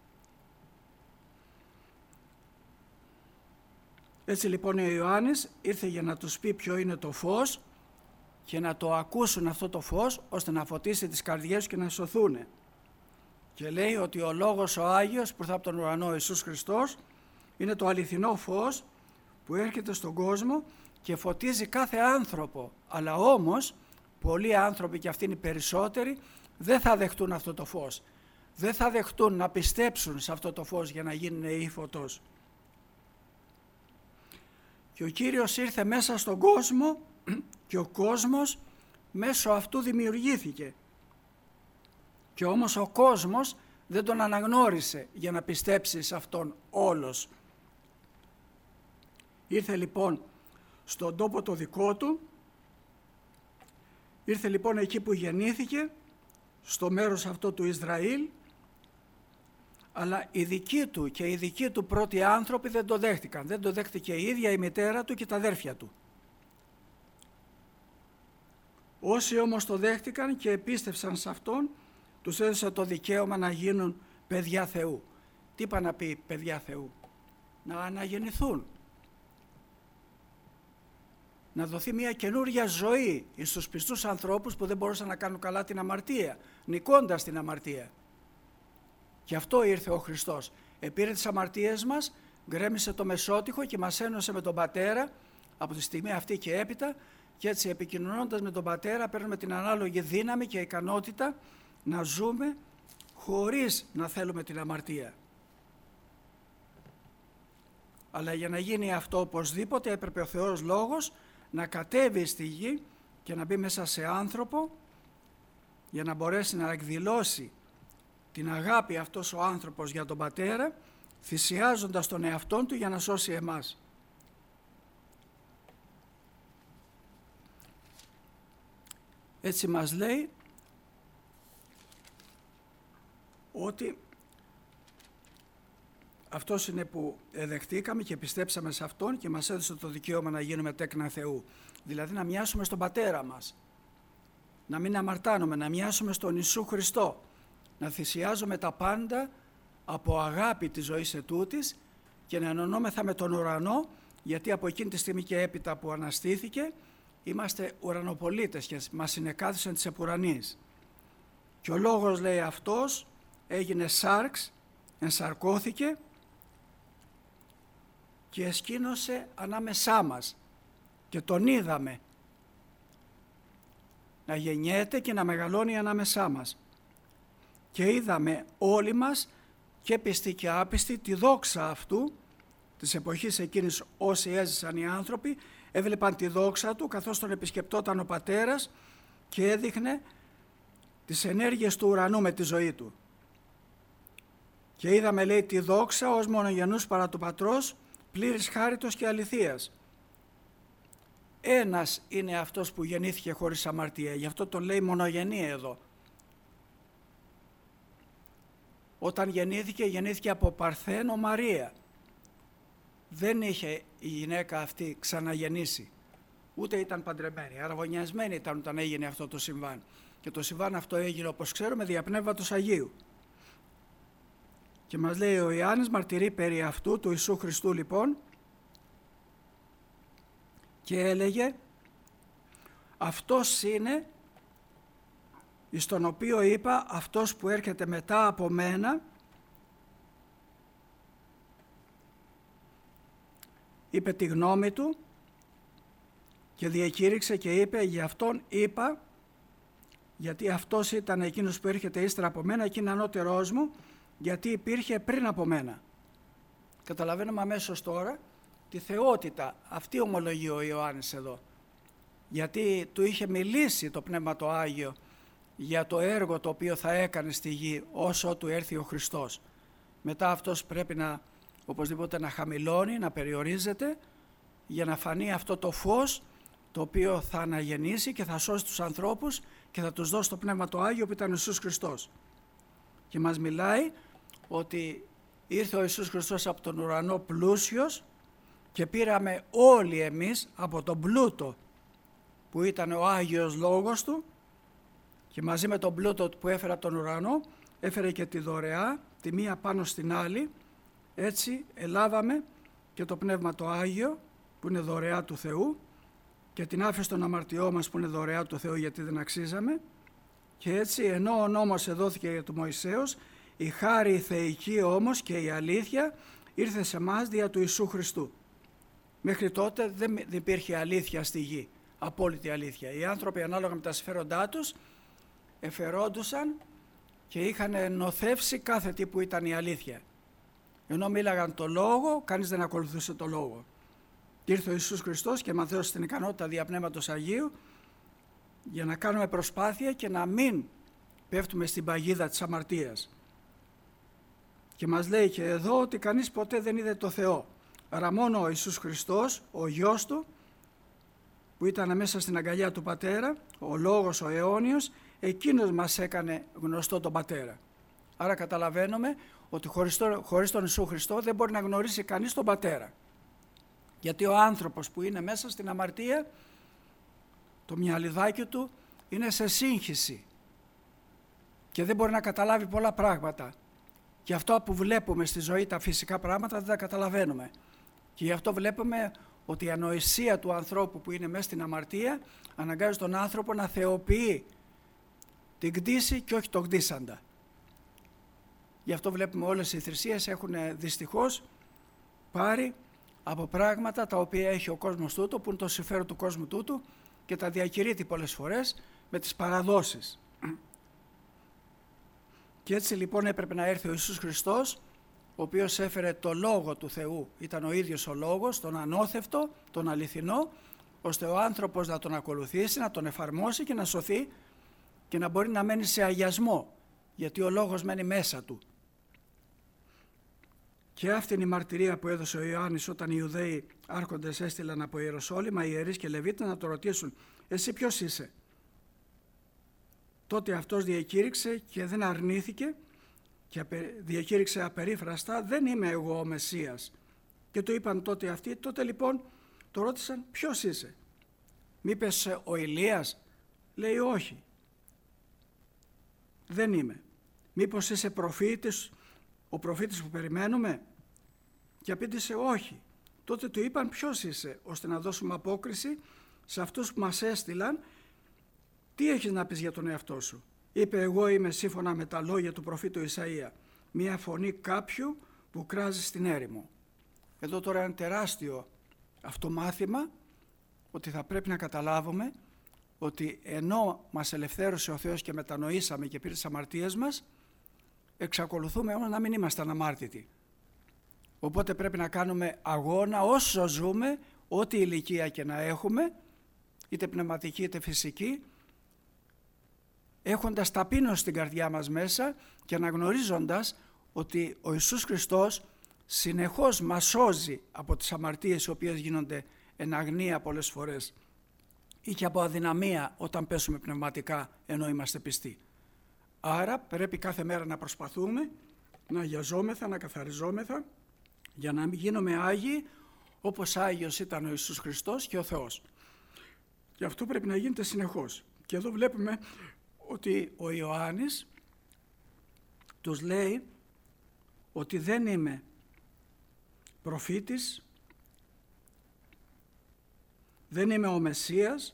Έτσι λοιπόν ο Ιωάννης ήρθε για να τους πει ποιο είναι το φως και να το ακούσουν αυτό το φως ώστε να φωτίσει τις καρδιές και να σωθούν. Και λέει ότι ο Λόγος ο Άγιος που ήρθε από τον ουρανό, Ιησούς Χριστός, είναι το αληθινό φως που έρχεται στον κόσμο και φωτίζει κάθε άνθρωπο. Αλλά όμως πολλοί άνθρωποι, και αυτοί είναι οι περισσότεροι, δεν θα δεχτούν αυτό το φως. Δεν θα δεχτούν να πιστέψουν σε αυτό το φως για να γίνουν νέοι φωτός. Και ο Κύριος ήρθε μέσα στον κόσμο και ο κόσμος μέσω αυτού δημιουργήθηκε. Και όμως ο κόσμος δεν τον αναγνώρισε για να πιστέψει σε αυτόν όλος. Ήρθε λοιπόν στον τόπο το δικό του, ήρθε λοιπόν εκεί που γεννήθηκε, στο μέρος αυτό του Ισραήλ, αλλά οι δικοί του και οι δικοί του πρώτοι άνθρωποι δεν το δέχτηκαν. Δεν το δέχτηκε η ίδια η μητέρα του και τα αδέρφια του. Όσοι όμως το δέχτηκαν και επίστευσαν σε αυτόν, τους έδωσε το δικαίωμα να γίνουν παιδιά Θεού. Τι είπα να πει παιδιά Θεού? Να αναγεννηθούν. Να δοθεί μια καινούρια ζωή στους πιστούς ανθρώπους που δεν μπορούσαν να κάνουν καλά την αμαρτία, νικώντας την αμαρτία. Και αυτό ήρθε ο Χριστός. Επήρε τις αμαρτίες μας, γκρέμισε το μεσότυχο και μας ένωσε με τον Πατέρα από τη στιγμή αυτή και έπειτα, και έτσι επικοινωνώντας με τον Πατέρα παίρνουμε την ανάλογη δύναμη και ικανότητα να ζούμε χωρίς να θέλουμε την αμαρτία. Αλλά για να γίνει αυτό οπωσδήποτε έπρεπε ο Θεός Λόγος να κατέβει στη γη και να μπει μέσα σε άνθρωπο για να μπορέσει να εκδηλώσει την αγάπη αυτός ο άνθρωπος για τον Πατέρα, θυσιάζοντας τον εαυτόν του για να σώσει εμάς. Έτσι μας λέει ότι αυτός είναι που δεχτήκαμε και πιστέψαμε σε Αυτόν και μας έδωσε το δικαίωμα να γίνουμε τέκνα Θεού. Δηλαδή να μοιάσουμε στον Πατέρα μας, να μην αμαρτάνουμε, να μοιάσουμε στον Ιησού Χριστό, να θυσιάζουμε τα πάντα από αγάπη της ζωής ετούτης και να ενωνόμεθα με τον ουρανό, γιατί από εκείνη τη στιγμή και έπειτα που αναστήθηκε είμαστε ουρανοπολίτες και μας συνεκάθισαν της επουρανής. Και ο Λόγος, λέει, αυτός έγινε σάρξ, ενσαρκώθηκε και εσκήνωσε ανάμεσά μας και τον είδαμε να γεννιέται και να μεγαλώνει ανάμεσά μας. Και είδαμε όλοι μας, και πιστοί και άπιστοι, τη δόξα αυτού της εποχής εκείνης. Όσοι έζησαν οι άνθρωποι έβλεπαν τη δόξα του καθώς τον επισκεπτόταν ο Πατέρας και έδειχνε τις ενέργειες του ουρανού με τη ζωή του. Και είδαμε, λέει, τη δόξα ως μονογενούς παρά του Πατρός, πλήρης χάριτος και αληθείας. Ένας είναι αυτός που γεννήθηκε χωρίς αμαρτία, γι' αυτό τον λέει μονογενή εδώ. Όταν γεννήθηκε από Παρθένο Μαρία. Δεν είχε η γυναίκα αυτή ξαναγεννήσει, ούτε ήταν παντρεμένη, αραβωνιασμένη ήταν όταν έγινε αυτό το συμβάν. Και το συμβάν αυτό έγινε, όπως ξέρουμε, δια Πνεύματος Αγίου. Και μας λέει ο Ιωάννης, μαρτυρεί περί αυτού του Ιησού Χριστού λοιπόν, και έλεγε, αυτός είναι εις τον οποίο είπα, αυτός που έρχεται μετά από μένα, είπε τη γνώμη του και διακήρυξε και είπε, για αυτόν είπα, γιατί αυτός ήταν εκείνος που έρχεται ύστερα από μένα και είναι ανώτερός μου γιατί υπήρχε πριν από μένα. Καταλαβαίνουμε αμέσως τώρα τη θεότητα. Αυτή ομολογεί ο Ιωάννης εδώ. Γιατί του είχε μιλήσει το Πνεύμα το Άγιο για το έργο το οποίο θα έκανε στη γη όσο του έρθει ο Χριστός. Μετά αυτός πρέπει οπωσδήποτε να χαμηλώνει, να περιορίζεται για να φανεί αυτό το φως το οποίο θα αναγεννήσει και θα σώσει τους ανθρώπους και θα τους δώσει το Πνεύμα το Άγιο που ήταν ο Ιησούς Χριστός. Και μας μιλάει ότι ήρθε ο Ιησούς Χριστός από τον ουρανό πλούσιος και πήραμε όλοι εμείς από τον πλούτο που ήταν ο Άγιος Λόγος Του και μαζί με τον πλούτο που έφερε από τον ουρανό έφερε και τη δωρεά, τη μία πάνω στην άλλη. Έτσι ελάβαμε και το Πνεύμα το Άγιο που είναι δωρεά του Θεού και την άφεση των αμαρτιών μας που είναι δωρεά του Θεού γιατί δεν αξίζαμε. Και έτσι ενώ ο νόμος εδόθηκε για του Μωυσέως, η χάρη η θεϊκή όμως και η αλήθεια ήρθε σε εμάς δια του Ιησού Χριστού. Μέχρι τότε δεν υπήρχε αλήθεια στη γη, απόλυτη αλήθεια. Οι άνθρωποι ανάλογα με τα συμφέροντά τους εφερόντουσαν και είχαν νοθεύσει κάθε τι που ήταν η αλήθεια. Ενώ μίλαγαν το λόγο, κανείς δεν ακολουθούσε το λόγο. Και ήρθε ο Ιησούς Χριστός και μας έδωσε την ικανότητα δια Πνεύματος Αγίου για να κάνουμε προσπάθεια και να μην πέφτουμε στην παγίδα της αμαρτίας. Και μας λέει και εδώ ότι κανείς ποτέ δεν είδε το Θεό. Άρα μόνο ο Ιησούς Χριστός, ο Γιος Του, που ήταν μέσα στην αγκαλιά του Πατέρα, ο Λόγος, ο αιώνιος, εκείνος μας έκανε γνωστό τον Πατέρα. Άρα καταλαβαίνουμε ότι χωρίς τον Ιησού Χριστό δεν μπορεί να γνωρίσει κανείς τον Πατέρα. Γιατί ο άνθρωπος που είναι μέσα στην αμαρτία, το μυαλιδάκι του είναι σε σύγχυση και δεν μπορεί να καταλάβει πολλά πράγματα. Και αυτό που βλέπουμε στη ζωή, τα φυσικά πράγματα, δεν τα καταλαβαίνουμε. Και γι' αυτό βλέπουμε ότι η ανοησία του ανθρώπου που είναι μέσα στην αμαρτία αναγκάζει τον άνθρωπο να θεοποιεί την κτήση και όχι τον κτήσαντα. Γι' αυτό βλέπουμε όλες οι θρησκείες έχουν δυστυχώς πάρει από πράγματα τα οποία έχει ο κόσμος τούτο, που είναι το συμφέρον του κόσμου τούτου και τα διακηρύττει πολλές φορές με τις παραδόσεις. Και έτσι λοιπόν έπρεπε να έρθει ο Ιησούς Χριστός, ο οποίος έφερε το Λόγο του Θεού, ήταν ο ίδιος ο Λόγος, τον ανώθευτο, τον αληθινό, ώστε ο άνθρωπος να τον ακολουθήσει, να τον εφαρμόσει και να σωθεί και να μπορεί να μένει σε αγιασμό, γιατί ο Λόγος μένει μέσα του. Και αυτή είναι η μαρτυρία που έδωσε ο Ιωάννης όταν οι Ιουδαίοι άρχοντες έστειλαν από Ιεροσόλυμα οι ιερείς και Λεβίτες να το ρωτήσουν «Εσύ ποιος είσαι?» Τότε αυτός διακήρυξε και δεν αρνήθηκε και διακήρυξε απερίφραστα «Δεν είμαι εγώ ο Μεσσίας». Και του είπαν τότε αυτοί, τότε λοιπόν το ρώτησαν «Ποιος είσαι?» «Μη είπες ο Ηλίας?» Λέει «Όχι, δεν είμαι». «Μήπως είσαι προφήτης, ο προφήτης που περιμένουμε?» Και απήντησε «Όχι». Τότε του είπαν «Ποιος είσαι?» ώστε να δώσουμε απόκριση σε αυτούς που μας έστειλαν. «Τι έχεις να πεις για τον εαυτό σου?» Είπε «Εγώ είμαι σύμφωνα με τα λόγια του προφήτου Ισαΐα, μια φωνή κάποιου που κράζει στην έρημο». Εδώ τώρα είναι τεράστιο αυτό μάθημα, ότι θα πρέπει να καταλάβουμε ότι ενώ μας ελευθέρωσε ο Θεός και μετανοήσαμε και πήρε τις αμαρτίες μας, εξακολουθούμε όμως να μην είμαστε αναμάρτητοι. Οπότε πρέπει να κάνουμε αγώνα όσο ζούμε, ό,τι ηλικία και να έχουμε, είτε πνευματική είτε φυσική, έχοντας ταπείνωση στην καρδιά μας μέσα και αναγνωρίζοντας ότι ο Ιησούς Χριστός συνεχώς μας σώζει από τις αμαρτίες οι οποίες γίνονται εν αγνία πολλές φορές ή και από αδυναμία όταν πέσουμε πνευματικά ενώ είμαστε πιστοί. Άρα πρέπει κάθε μέρα να προσπαθούμε να αγιαζόμεθα, να καθαριζόμεθα για να μην γίνουμε Άγιοι όπως Άγιος ήταν ο Ιησούς Χριστός και ο Θεός. Και αυτό πρέπει να γίνεται συνεχώς. Και εδώ βλέπουμε ότι ο Ιωάννης τους λέει ότι δεν είμαι προφήτης, δεν είμαι ο Μεσσίας,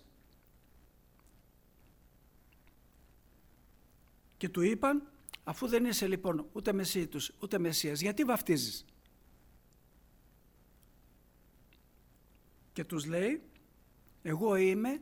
και του είπαν αφού δεν είσαι λοιπόν ούτε Μεσσίτους ούτε Μεσσίας, γιατί βαφτίζεις? Και τους λέει εγώ είμαι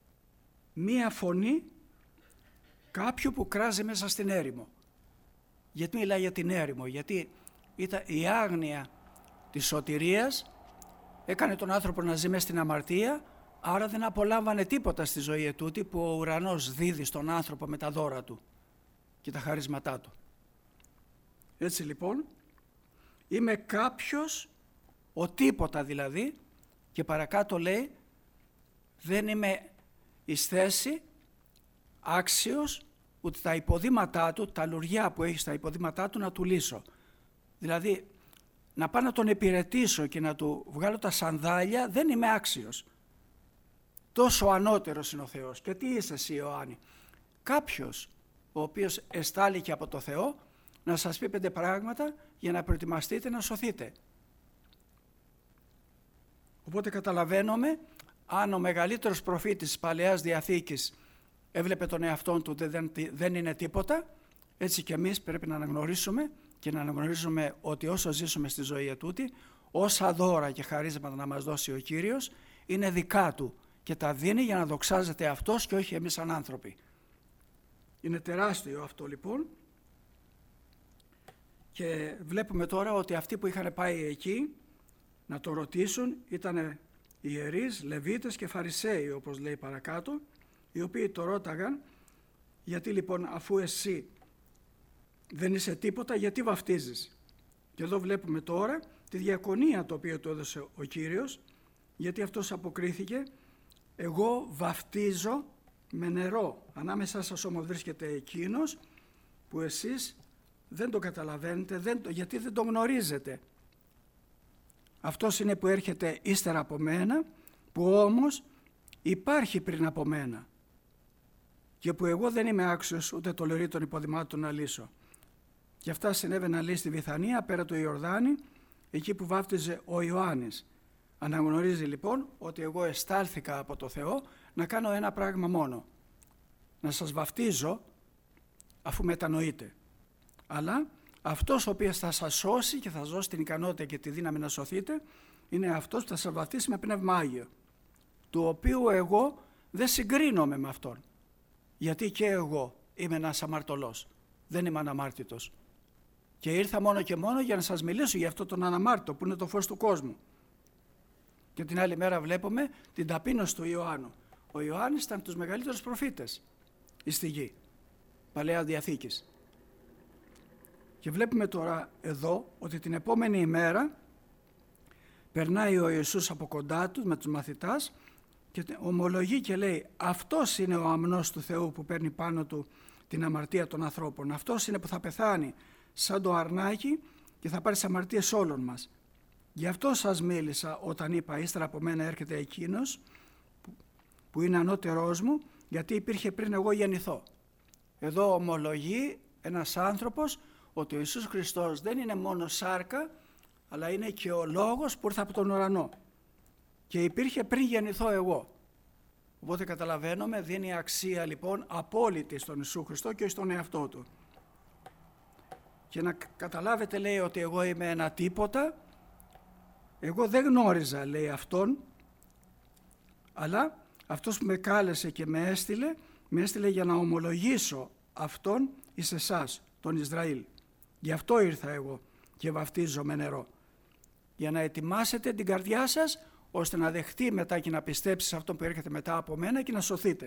μία φωνή κάποιου που κράζει μέσα στην έρημο. Γιατί μιλάει για την έρημο? Γιατί η άγνοια της σωτηρίας έκανε τον άνθρωπο να ζει μες στην αμαρτία, άρα δεν απολάμβανε τίποτα στη ζωή ετούτη που ο ουρανός δίδει στον άνθρωπο με τα δώρα του και τα χαρίσματά του. Έτσι λοιπόν, είμαι κάποιος, ο τίποτα δηλαδή, και παρακάτω λέει, δεν είμαι εις θέση, άξιος, ούτε τα υποδήματά του, τα λουριά που έχει στα υποδήματά του να του λύσω. Δηλαδή, να πάω να τον υπηρετήσω και να του βγάλω τα σανδάλια, δεν είμαι άξιος. Τόσο ανώτερος είναι ο Θεός. Και τι είσαι εσύ, Ιωάννη? Κάποιος ο οποίος εστάληκε από το Θεό να σας πει 5 πράγματα για να προετοιμαστείτε να σωθείτε. Οπότε καταλαβαίνουμε, αν ο μεγαλύτερος προφήτης της Παλαιάς Διαθήκης έβλεπε τον εαυτόν του δεν είναι τίποτα, έτσι και εμείς πρέπει να αναγνωρίσουμε και να αναγνωρίζουμε ότι όσο ζήσουμε στη ζωή ετούτη, όσα δώρα και χαρίσματα να μας δώσει ο Κύριος είναι δικά Του και τα δίνει για να δοξάζεται Αυτός και όχι εμείς σαν άνθρωποι. Είναι τεράστιο αυτό λοιπόν, και βλέπουμε τώρα ότι αυτοί που είχαν πάει εκεί να το ρωτήσουν ήταν ιερείς, Λεβίτες και Φαρισαίοι, όπως λέει παρακάτω, οι οποίοι το ρώταγαν, γιατί λοιπόν αφού εσύ δεν είσαι τίποτα, γιατί βαφτίζεις? Και εδώ βλέπουμε τώρα τη διακονία το οποίο του έδωσε ο Κύριος, γιατί αυτός αποκρίθηκε, εγώ βαφτίζω με νερό. Ανάμεσά σας όμως βρίσκεται εκείνος που εσείς δεν το καταλαβαίνετε, γιατί δεν το γνωρίζετε. Αυτός είναι που έρχεται ύστερα από μένα, που όμως υπάρχει πριν από μένα και που εγώ δεν είμαι άξιος ούτε το λωρί των υποδημάτων να λύσω. Και αυτά συνέβαιναν λέει στη Βιθανία πέρα του Ιορδάνη, εκεί που βάφτιζε ο Ιωάννης. Αναγνωρίζει λοιπόν ότι εγώ εστάλθηκα από το Θεό να κάνω ένα πράγμα μόνο, να σας βαφτίζω αφού μετανοείτε. Αλλά αυτός ο οποίος θα σας σώσει και θα σας δώσει την ικανότητα και τη δύναμη να σωθείτε, είναι αυτός που θα σας βαφτίσει με Πνεύμα Άγιο, του οποίου εγώ δεν συγκρίνομαι με αυτόν, γιατί και εγώ είμαι ένας αμαρτωλός, δεν είμαι αναμάρτητος. Και ήρθα μόνο και μόνο για να σας μιλήσω για αυτό τον αναμάρτητο που είναι το φως του κόσμου. Και την άλλη μέρα βλέπουμε την ταπείνωση του Ιωάννου. Ο Ιωάννης ήταν τους μεγαλύτερους προφήτες στη γη, Παλαιάς Διαθήκης. Και βλέπουμε τώρα εδώ ότι την επόμενη ημέρα περνάει ο Ιησούς από κοντά του με τους μαθητάς και ομολογεί και λέει, αυτός είναι ο αμνός του Θεού που παίρνει πάνω του την αμαρτία των ανθρώπων. Αυτός είναι που θα πεθάνει σαν το αρνάκι και θα πάρει τις αμαρτίες όλων μας. Γι' αυτό σας μίλησα όταν είπα, ύστερα από μένα έρχεται εκείνος που είναι ανώτερός μου, γιατί υπήρχε πριν εγώ γεννηθώ. Εδώ ομολογεί ένας άνθρωπος ότι ο Ιησούς Χριστός δεν είναι μόνο σάρκα, αλλά είναι και ο Λόγος που ήρθε από τον ουρανό. Και υπήρχε πριν γεννηθώ εγώ. Οπότε καταλαβαίνουμε, δίνει αξία λοιπόν απόλυτη στον Ιησού Χριστό και όχι στον εαυτό του. Και να καταλάβετε λέει ότι εγώ είμαι ένα τίποτα, εγώ δεν γνώριζα λέει αυτόν, αλλά αυτός που με κάλεσε και με έστειλε για να ομολογήσω αυτόν εις εσάς, τον Ισραήλ. Γι' αυτό ήρθα εγώ και βαφτίζω με νερό, για να ετοιμάσετε την καρδιά σας, ώστε να δεχτεί μετά και να πιστέψει σε αυτό που έρχεται μετά από μένα και να σωθείτε.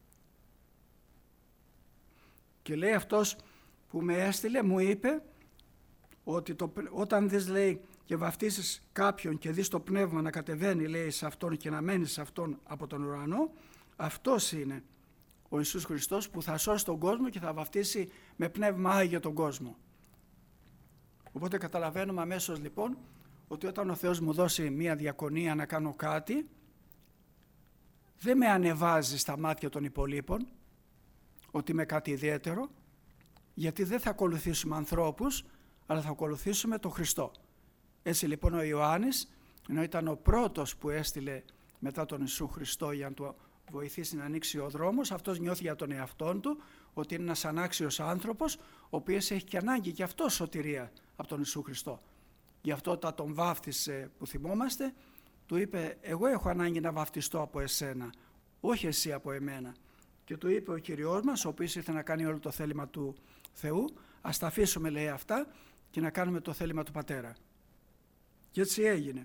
Και λέει αυτός που με έστειλε, μου είπε ότι όταν δεις λέει και βαφτίσεις κάποιον και δεις το πνεύμα να κατεβαίνει λέει σε αυτόν και να μένει σε αυτόν από τον ουρανό, αυτός είναι ο Ιησούς Χριστός που θα σώσει τον κόσμο και θα βαφτίσει με πνεύμα Άγιο τον κόσμο. Οπότε καταλαβαίνουμε αμέσως λοιπόν ότι όταν ο Θεός μου δώσει μία διακονία να κάνω κάτι, δεν με ανεβάζει στα μάτια των υπολείπων ότι είμαι κάτι ιδιαίτερο, γιατί δεν θα ακολουθήσουμε ανθρώπους, αλλά θα ακολουθήσουμε τον Χριστό. Έτσι λοιπόν ο Ιωάννης, ενώ ήταν ο πρώτος που έστειλε μετά τον Ιησού Χριστό για να του βοηθήσει να ανοίξει ο δρόμος, αυτός νιώθει για τον εαυτόν του ότι είναι ένας ανάξιος άνθρωπος, ο οποίος έχει και ανάγκη και αυτός σωτηρία από τον Ιησού Χριστό. Γι' αυτό όταν τον βάφτισε που θυμόμαστε, του είπε εγώ έχω ανάγκη να βαφτιστώ από εσένα, όχι εσύ από εμένα. Και του είπε ο Κυριός μας, ο οποίος ήρθε να κάνει όλο το θέλημα του Θεού, Ας τα αφήσουμε, λέει, αυτά και να κάνουμε το θέλημα του Πατέρα. Και έτσι έγινε.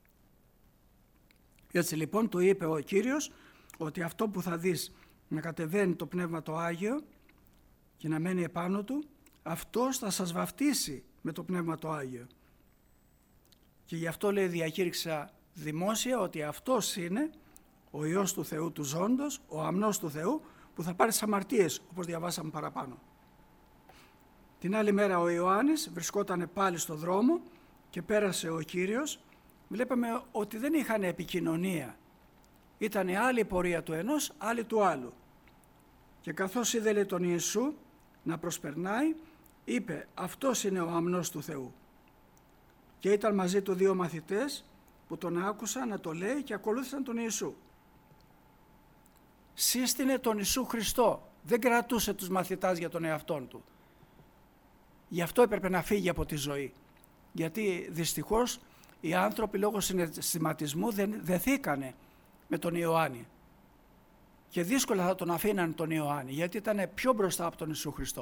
Έτσι λοιπόν του είπε ο Κύριος ότι αυτό που θα δεις να κατεβαίνει το Πνεύμα το Άγιο και να μένει επάνω του, αυτός θα σας βαφτίσει με το Πνεύμα το Άγιο. Και γι' αυτό, λέει, διακήρυξα δημόσια ότι αυτός είναι ο Υιός του Θεού του ζώντος, ο αμνός του Θεού, που θα πάρει τις αμαρτίες, όπως διαβάσαμε παραπάνω. Την άλλη μέρα ο Ιωάννης βρισκόταν πάλι στο δρόμο και πέρασε ο Κύριος. Βλέπαμε ότι δεν είχαν επικοινωνία. Ήταν η άλλη πορεία του ενός, άλλη του άλλου. Και καθώς είδε, λέει, τον Ιησού να προσπερνάει, είπε, αυτός είναι ο αμνός του Θεού. Και ήταν μαζί του 2 μαθητές που τον άκουσαν να το λέει και ακολούθησαν τον Ιησού. Σύστηνε τον Ιησού Χριστό. Δεν κρατούσε τους μαθητάς για τον εαυτόν του. Γι' αυτό έπρεπε να φύγει από τη ζωή. Γιατί δυστυχώς οι άνθρωποι λόγω συναισθηματισμού δεν δεθήκανε με τον Ιωάννη. Και δύσκολα θα τον αφήναν τον Ιωάννη, γιατί ήταν πιο μπροστά από τον Ιησού Χριστό.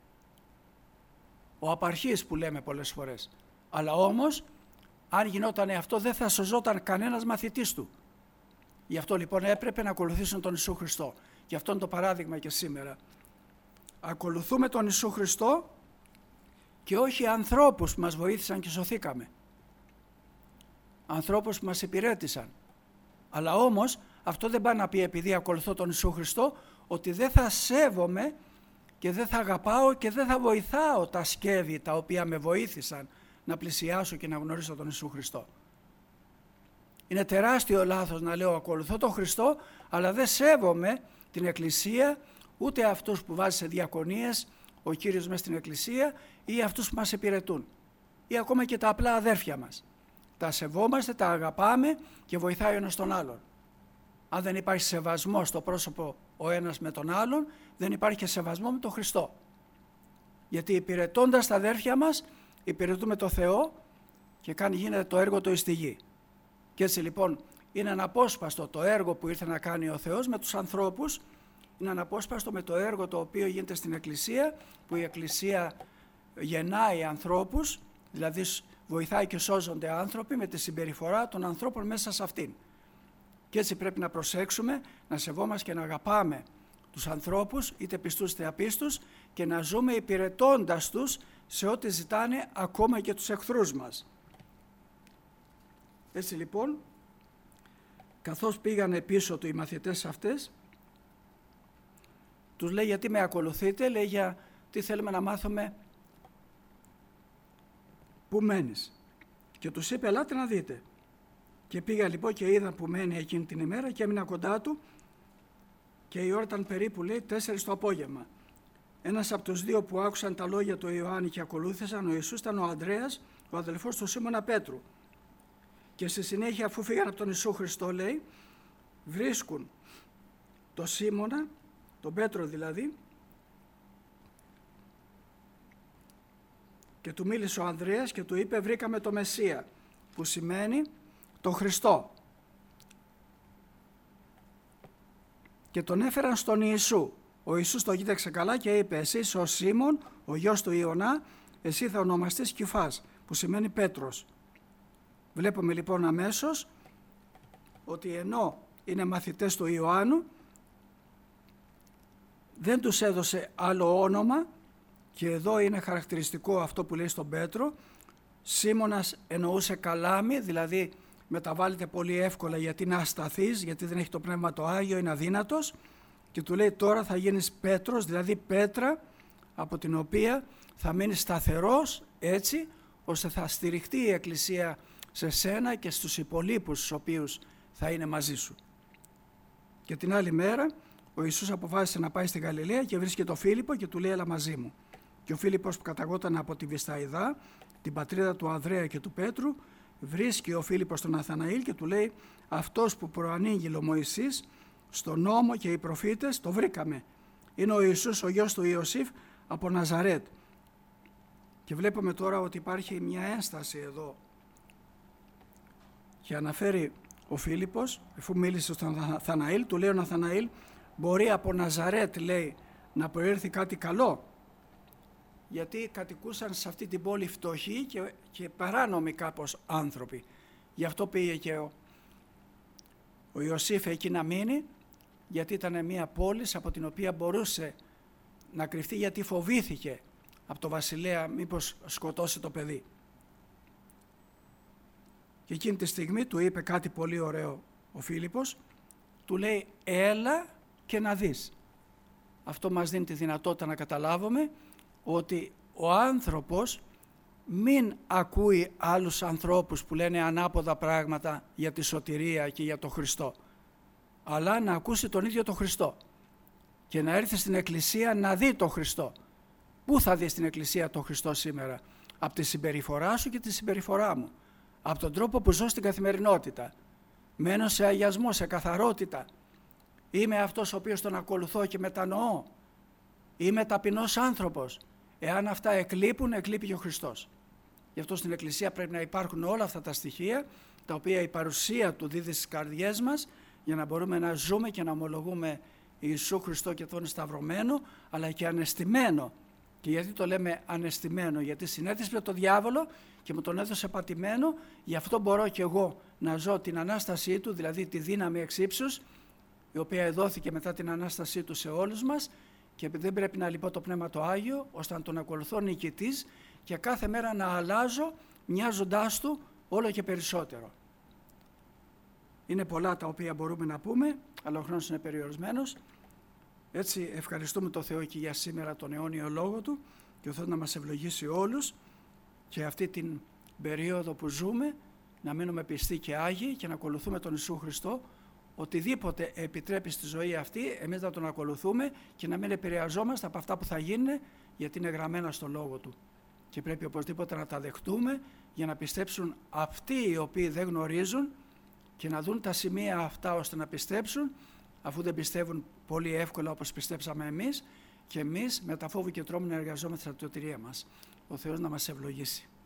Ο απαρχής που λέμε πολλές φορές. Αλλά όμως, αν γινόταν αυτό, δεν θα σωζόταν κανένας μαθητής του. Γι' αυτό λοιπόν έπρεπε να ακολουθήσουν τον Ιησού Χριστό. Γι' αυτό είναι το παράδειγμα και σήμερα. Ακολουθούμε τον Ιησού Χριστό και όχι ανθρώπους που μας βοήθησαν και σωθήκαμε. Ανθρώπους που μας υπηρέτησαν. Αλλά όμως αυτό δεν πάει να πει, επειδή ακολουθώ τον Ιησού Χριστό, ότι δεν θα σέβομαι και δεν θα αγαπάω και δεν θα βοηθάω τα σκεύη τα οποία με βοήθησαν να πλησιάσω και να γνωρίσω τον Ιησού Χριστό. Είναι τεράστιο λάθος να λέω ακολουθώ τον Χριστό, αλλά δεν σέβομαι την Εκκλησία, ούτε αυτούς που βάζει σε διακονίες ο Κύριος μες στην Εκκλησία ή αυτούς που μας υπηρετούν ή ακόμα και τα απλά αδέρφια μας. Τα σεβόμαστε, τα αγαπάμε και βοηθάει ο ένας τον άλλον. Αν δεν υπάρχει σεβασμό στο πρόσωπο ο ένας με τον άλλον, δεν υπάρχει και σεβασμό με τον Χριστό. Γιατί υπηρετώντας τα αδέρφια μας, υπηρετούμε το Θεό και γίνεται το έργο του εις τη γη. Και έτσι λοιπόν είναι αναπόσπαστο το έργο που ήρθε να κάνει ο Θεός με τους ανθρώπους, είναι αναπόσπαστο με το έργο το οποίο γίνεται στην Εκκλησία, που η Εκκλησία γεννάει ανθρώπους, δηλαδή βοηθάει και σώζονται άνθρωποι με τη συμπεριφορά των ανθρώπων μέσα σε αυτήν. Και έτσι πρέπει να προσέξουμε, να σεβόμαστε και να αγαπάμε τους ανθρώπους, είτε πιστούς είτε απίστους, και να ζούμε υπηρετώντας τους σε ό,τι ζητάνε, ακόμα και τους εχθρούς μας. Έτσι λοιπόν, καθώς πήγανε πίσω του οι μαθητές αυτές, τους λέει, γιατί με ακολουθείτε, λέει, γιατί θέλουμε να μάθουμε πού μένεις. Και τους είπε, ελάτε να δείτε. Και πήγα λοιπόν και είδα που μένει εκείνη την ημέρα και έμεινα κοντά του και η ώρα ήταν περίπου, λέει, 4 το απόγευμα. Ένας από τους 2 που άκουσαν τα λόγια του Ιωάννη και ακολούθησαν ο Ιησούς ήταν ο Ανδρέας, ο αδελφός του Σίμωνα Πέτρου. Και στη συνέχεια, αφού φύγαν από τον Ιησού Χριστό, λέει, βρίσκουν το Σίμωνα, τον Πέτρο δηλαδή, και του μίλησε ο Ανδρέας και του είπε, βρήκαμε το Μεσσία, που σημαίνει τον Χριστό. Και τον έφεραν στον Ιησού. Ο Ιησούς το κοίταξε καλά και είπε, εσύ είσαι ο Σίμων, ο γιος του Ιωνά, εσύ θα ονομαστείς Κηφάς, που σημαίνει Πέτρος. Βλέπουμε λοιπόν αμέσως ότι ενώ είναι μαθητές του Ιωάννου, δεν τους έδωσε άλλο όνομα, και εδώ είναι χαρακτηριστικό αυτό που λέει στον Πέτρο. Σίμωνας εννοούσε καλάμι, δηλαδή μεταβάλλεται πολύ εύκολα γιατί είναι ασταθής, γιατί δεν έχει το Πνεύμα το Άγιο, είναι αδύνατος, και του λέει τώρα θα γίνεις Πέτρος, δηλαδή πέτρα από την οποία θα μείνεις σταθερός, έτσι ώστε θα στηριχτεί η Εκκλησία σε σένα και στους υπολείπους στους οποίους θα είναι μαζί σου. Και την άλλη μέρα ο Ιησούς αποφάσισε να πάει στη Γαλιλαία και βρίσκει τον Φίλιππο και του λέει, έλα μαζί μου. Και ο Φίλιππος, που καταγόταν από τη Βυσσαϊδά, την πατρίδα του Ανδρέα και του Πέτρου, βρίσκει ο Φίλιππος τον Ναθαναήλ και του λέει, αυτός που προανήγγειλε ο Μωυσής στον νόμο και οι προφήτες, το βρήκαμε. Είναι ο Ιησούς, ο γιος του Ιωσήφ από Ναζαρέτ. Και βλέπουμε τώρα ότι υπάρχει μια ένσταση εδώ. Και αναφέρει ο Φίλιππος, αφού μίλησε στον Ναθαναήλ, του λέει ο Ναθαναήλ, μπορεί από Ναζαρέτ, λέει, να προέρθει κάτι καλό. γιατί κατοικούσαν σε αυτή την πόλη φτωχοί και παράνομοι κάπως άνθρωποι. Γι' αυτό πήγε και ο Ιωσήφ εκεί να μείνει, γιατί ήταν μια πόλη από την οποία μπορούσε να κρυφτεί, γιατί φοβήθηκε από το βασιλέα μήπως σκοτώσει το παιδί. Και εκείνη τη στιγμή του είπε κάτι πολύ ωραίο ο Φίλιππος, του λέει έλα και να δεις. Αυτό μας δίνει τη δυνατότητα να καταλάβουμε ότι ο άνθρωπος μην ακούει άλλους ανθρώπους που λένε ανάποδα πράγματα για τη σωτηρία και για τον Χριστό, αλλά να ακούσει τον ίδιο τον Χριστό και να έρθει στην Εκκλησία να δει τον Χριστό. Πού θα δει στην Εκκλησία τον Χριστό σήμερα? Από τη συμπεριφορά σου και τη συμπεριφορά μου, από τον τρόπο που ζω στην καθημερινότητα. Μένω σε αγιασμό, σε καθαρότητα. Είμαι αυτός ο οποίος τον ακολουθώ και μετανοώ. Είμαι ταπεινός άνθρωπος. Εάν αυτά εκλείπουν, εκλείπει και ο Χριστός. Γι' αυτό στην Εκκλησία πρέπει να υπάρχουν όλα αυτά τα στοιχεία, τα οποία η παρουσία του δίδει στις καρδιές μας, για να μπορούμε να ζούμε και να ομολογούμε Ιησού Χριστό και τον σταυρωμένο, αλλά και ανεστημένο. Και γιατί το λέμε ανεστημένο? Γιατί συνέθισε με τον διάβολο και μου τον έδωσε πατημένο, γι' αυτό μπορώ και εγώ να ζω την Ανάστασή του, δηλαδή τη δύναμη εξ ύψους, η οποία εδόθηκε μετά την Ανάστασή του σε όλους μας, και δεν πρέπει να λυπώ το Πνεύμα το Άγιο, ώστε να τον ακολουθώ νικητής και κάθε μέρα να αλλάζω μοιάζοντάς του όλο και περισσότερο. Είναι πολλά τα οποία μπορούμε να πούμε, αλλά ο χρόνος είναι περιορισμένος. Έτσι ευχαριστούμε τον Θεό και για σήμερα τον αιώνιο λόγο του, και ο Θεός να μας ευλογήσει όλους και αυτή την περίοδο που ζούμε να μείνουμε πιστοί και άγιοι και να ακολουθούμε τον Ιησού Χριστό. Οτιδήποτε επιτρέπει στη ζωή αυτή, εμείς να τον ακολουθούμε και να μην επηρεαζόμαστε από αυτά που θα γίνουν, γιατί είναι γραμμένα στο λόγο του. Και πρέπει οπωσδήποτε να τα δεχτούμε για να πιστέψουν αυτοί οι οποίοι δεν γνωρίζουν και να δουν τα σημεία αυτά ώστε να πιστέψουν, αφού δεν πιστεύουν πολύ εύκολα όπως πιστέψαμε εμείς, και εμείς με τα φόβου και τρόμου να εργαζόμαστε στα σωτηρία μας. Ο Θεός να μας ευλογήσει.